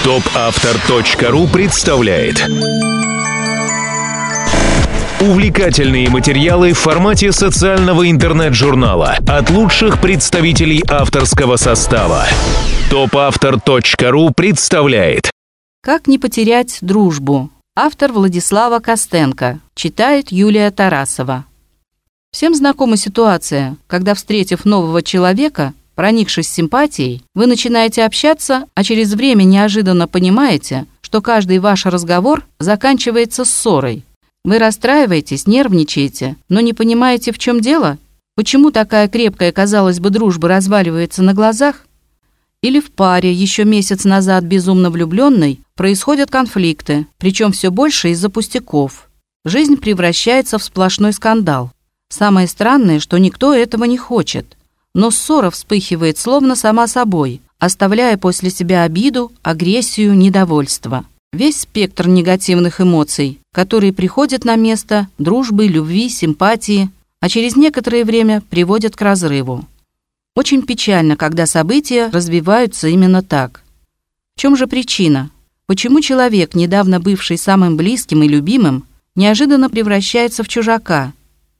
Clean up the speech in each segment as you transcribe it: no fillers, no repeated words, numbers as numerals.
Топавтор.ру представляет увлекательные материалы в формате социального интернет-журнала от лучших представителей авторского состава. Топавтор.ру представляет «Как не потерять дружбу». Автор Владислава Костенко. Читает Юлия Тарасова. Всем знакома ситуация, когда, встретив нового человека, проникшись симпатией, вы начинаете общаться, а через время неожиданно понимаете, что каждый ваш разговор заканчивается ссорой. Вы расстраиваетесь, нервничаете, но не понимаете, в чем дело? Почему такая крепкая, казалось бы, дружба разваливается на глазах? Или в паре, еще месяц назад безумно влюбленной, происходят конфликты, причем все больше из-за пустяков. Жизнь превращается в сплошной скандал. Самое странное, что никто этого не хочет. Но ссора вспыхивает словно сама собой, оставляя после себя обиду, агрессию, недовольство. Весь спектр негативных эмоций, которые приходят на место дружбы, любви, симпатии, а через некоторое время приводят к разрыву. Очень печально, когда события развиваются именно так. В чем же причина? Почему человек, недавно бывший самым близким и любимым, неожиданно превращается в чужака?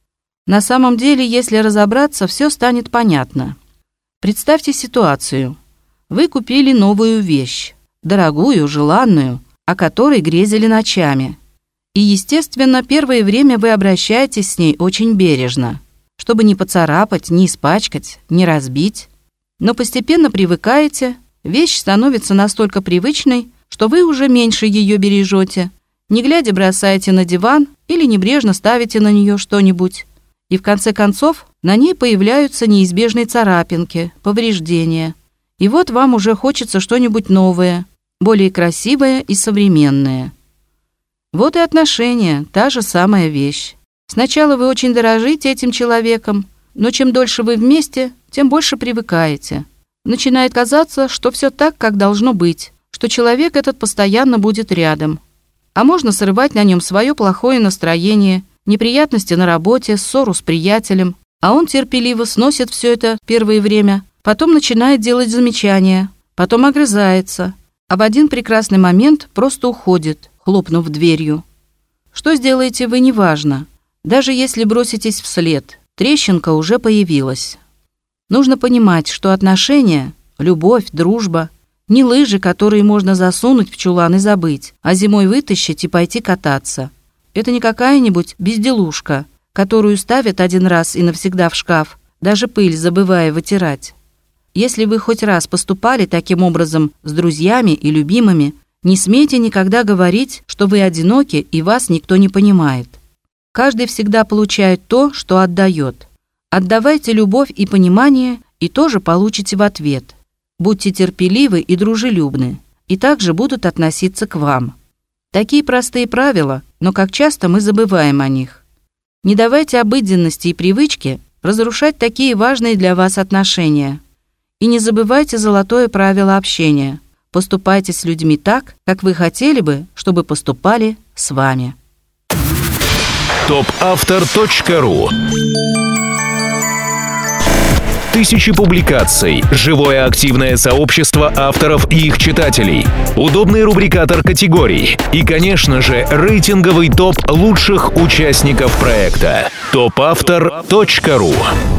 На самом деле, если разобраться, все станет понятно. Представьте ситуацию. Вы купили новую вещь, дорогую, желанную, о которой грезили ночами. И, естественно, первое время вы обращаетесь с ней очень бережно, чтобы не поцарапать, не испачкать, не разбить. Но постепенно привыкаете, вещь становится настолько привычной, что вы уже меньше ее бережете, не глядя бросаете на диван или небрежно ставите на нее что-нибудь. И в конце концов на ней появляются неизбежные царапинки, повреждения. И вот вам уже хочется что-нибудь новое, более красивое и современное. Вот и отношения, та же самая вещь. Сначала вы очень дорожите этим человеком, но чем дольше вы вместе, тем больше привыкаете. Начинает казаться, что все так, как должно быть, что человек этот постоянно будет рядом. А можно срывать на нем свое плохое настроение, неприятности на работе, ссору с приятелем, а он терпеливо сносит все это первое время, потом начинает делать замечания, потом огрызается, а в один прекрасный момент просто уходит, хлопнув дверью. Что сделаете вы, неважно. Даже если броситесь вслед, трещинка уже появилась. Нужно понимать, что отношения, любовь, дружба – не лыжи, которые можно засунуть в чулан и забыть, а зимой вытащить и пойти кататься. Это не какая-нибудь безделушка, которую ставят один раз и навсегда в шкаф, даже пыль забывая вытирать. Если вы хоть раз поступали таким образом с друзьями и любимыми, не смейте никогда говорить, что вы одиноки и вас никто не понимает. Каждый всегда получает то, что отдает. Отдавайте любовь и понимание, и тоже получите в ответ. Будьте терпеливы и дружелюбны, и также будут относиться к вам. Такие простые правила, но как часто мы забываем о них. Не давайте обыденности и привычки разрушать такие важные для вас отношения. И не забывайте золотое правило общения. Поступайте с людьми так, как вы хотели бы, чтобы поступали с вами. Топавтор.ру. Тысячи публикаций, живое активное сообщество авторов и их читателей, удобный рубрикатор категорий и, конечно же, рейтинговый топ лучших участников проекта. Топавтор.ру.